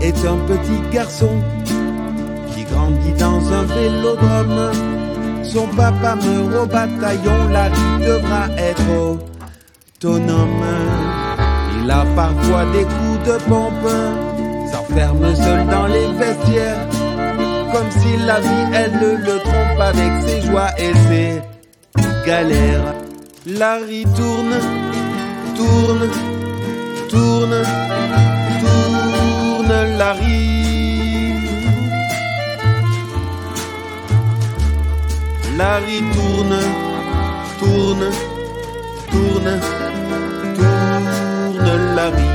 est un petit garçon qui grandit dans un vélodrome. Son papa meurt au bataillon, Larry devra être autonome. Il a parfois des coups de pompe, s'enferme seul dans les vestiaires, comme si la vie, elle ne le trompe avec ses joies et ses galères. Larry tourne, tourne, tourne, tourne, Larry. Larry tourne, tourne, tourne, tourne, Larry.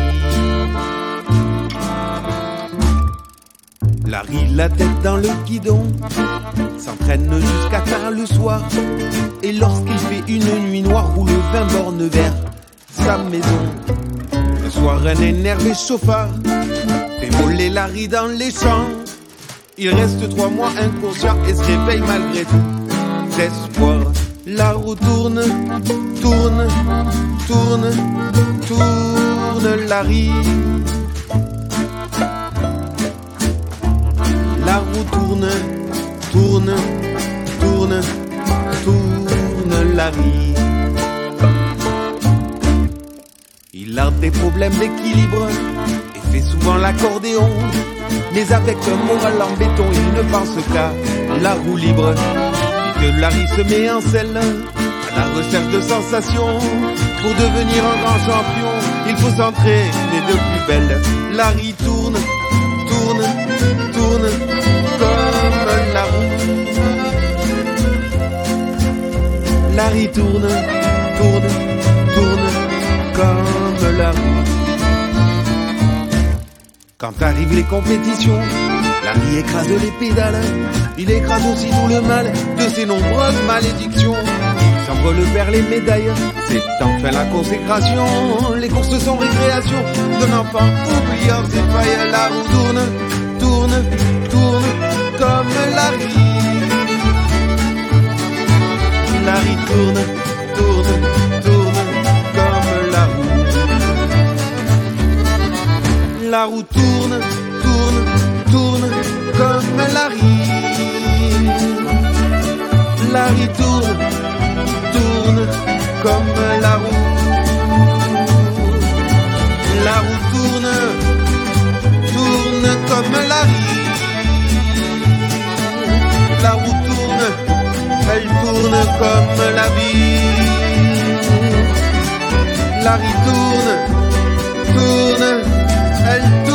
Larry, la tête dans le guidon, s'entraîne jusqu'à tard le soir. Et lorsqu'il fait une nuit noire, roule 20 bornes vers sa maison. Le soir, un énervé chauffard fait voler Larry dans les champs. Il reste 3 mois inconscient et se réveille malgré tout d'espoir. La roue tourne, tourne, tourne, tourne, Larry. La roue tourne, tourne, tourne, tourne, Larry. Il a des problèmes d'équilibre et fait souvent l'accordéon. Mais avec un moral en béton, il ne pense qu'à la roue libre. Et que Larry se met en selle à la recherche de sensations. Pour devenir un grand champion, il faut s'entraîner de plus belle. Larry tourne, tourne, tourne, comme la roue. Larry tourne, tourne, tourne, comme la roue. Quand arrivent les compétitions, Larry écrase les pédales. Il écrase aussi tout le mal de ses nombreuses malédictions. Il s'envole vers les médailles, c'est enfin la consécration. Les courses sont récréation d'un enfant oubliant ses failles. La roue tourne, tourne, tourne, comme Larry. Larry tourne, tourne, tourne, comme la roue. La roue tourne, tourne, tourne, comme Larry. Larry tourne, tourne, comme la roue. La roue tourne, tourne, comme Larry. La roue tourne, elle tourne comme la vie. Larry tourne, tourne, elle tourne.